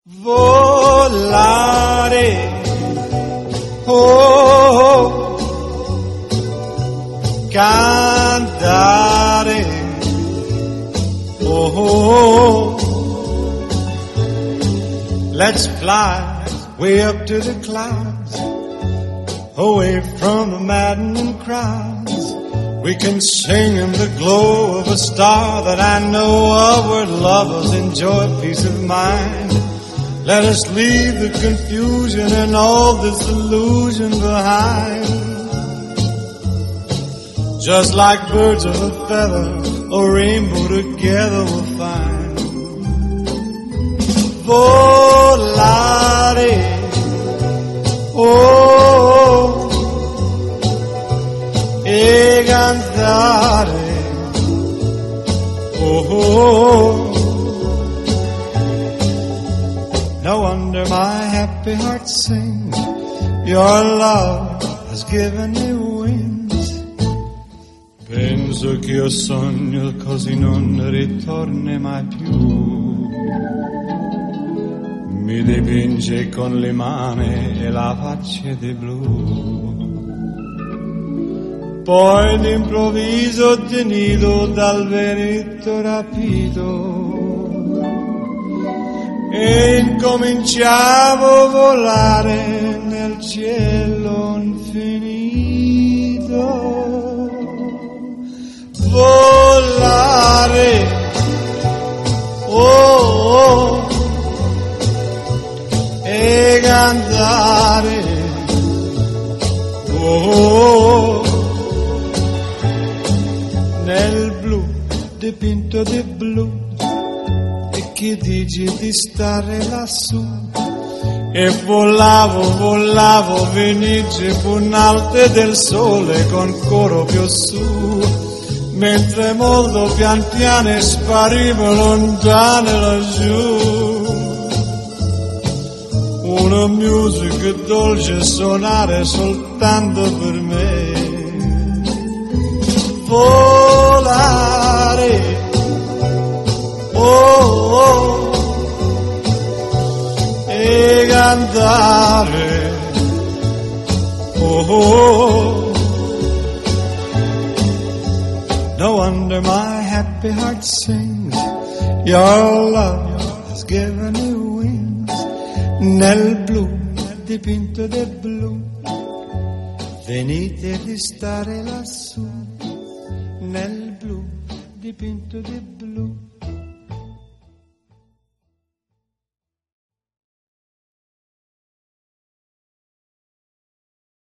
Volare, oh, cantare, oh, let's fly way up to the clouds, away from the maddening crowds. We can sing in the glow of a star that I know of, where lovers enjoy peace of mind. Let us leave the confusion and all this illusion behind. Just like birds of a feather, a rainbow together we'll find. Volare, oh, e cantare, oh. No wonder my happy heart sings. Your love has given me wings. Penso che io sogno così non ritorni mai più. Mi dipinge con le mani e la faccia di blu. Poi d'improvviso tenido dal vento rapito e incominciavo a volare nel cielo infinito. Volare, oh, oh, e cantare, oh, nel blu dipinto di blu. Che dici di stare lassù? E volavo, venice punalte del sole con coro più su, mentre molto pian piano sparivo lontano laggiù. Una musica dolce suonare soltanto per me. Volare, oh, oh, e cantare, oh, oh. No wonder my happy heart sings. Your love has given me wings. Nel blu dipinto di blu, venite di stare lassù. Nel blu dipinto di blu.